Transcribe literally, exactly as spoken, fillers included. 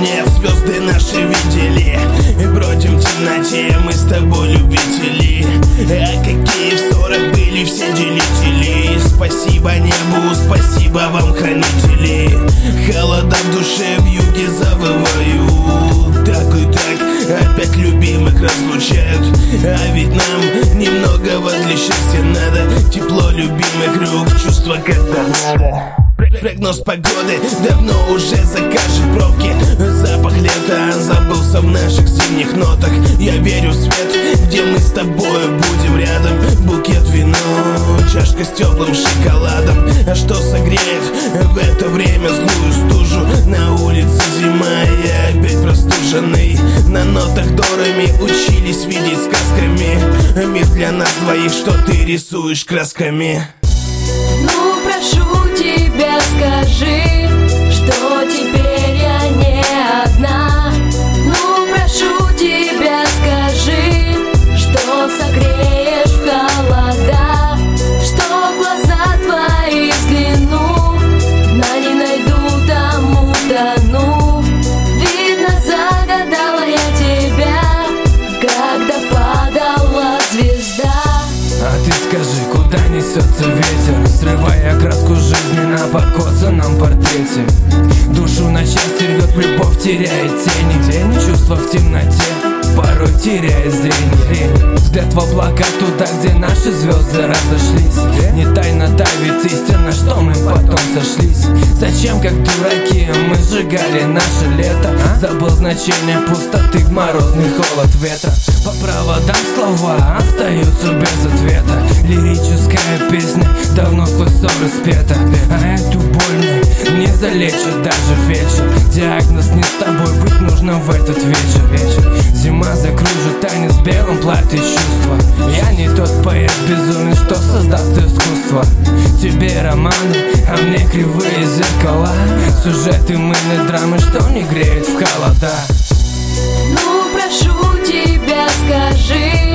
нет, звезды наши видели. И бродим в темноте, мы с тобой любители. А какие в ссорах были все делители. Спасибо небу, спасибо вам, хранители. Холода в душе, в юге завывают. Так и так, опять любимых разлучают. А ведь нам немного возле счастья надо. Тепло любимых рук, чувство когда надо. Прогноз погоды давно уже закажет пробки. Запах лета забылся в наших зимних нотах. Я верю в свет, где мы с тобой будем рядом. Букет вино, чашка с теплым шоколадом. А что согреет в это время злую стужу? На улице зима, я опять простуженный. На нотах дорами учились видеть сказками. Мир для нас двоих, что ты рисуешь красками. Ну, прошу тебя, скажи, что теперь я не одна. Ну, прошу тебя, скажи, что согреешь в холода, что в глаза твои взгляну, на не найду, там утону. Видно, загадала я тебя, когда падала звезда. А ты скажи, куда несется ветер, срывая краску жизни на покоцанном портрете. Душу на части рвет, любовь теряет тени, тени чувства в темноте, порой теряет зрение. Взгляд в облака туда, где наши звезды разошлись. Не тайна та, ведь истина, что мы потом сошлись. Зачем, как дураки, мы сжигали наше лето? Забыл значение пустоты в морозный холод ветра. По проводам слова остаются без ответа. Лирическая песня давно сквозь ссоры спета. А эту боль мне не залечит даже фельдшер. Диагноз не с тобой, быть нужно в этот вечер, вечер. Зима закружит танец в белом платье чувства. Я не тот поэт безумный, что создаст искусство. Тебе романы, а мне кривые зеркала. Сюжеты мыльной драмы, что не греют в холода. Ну, прошу тебя, скажи,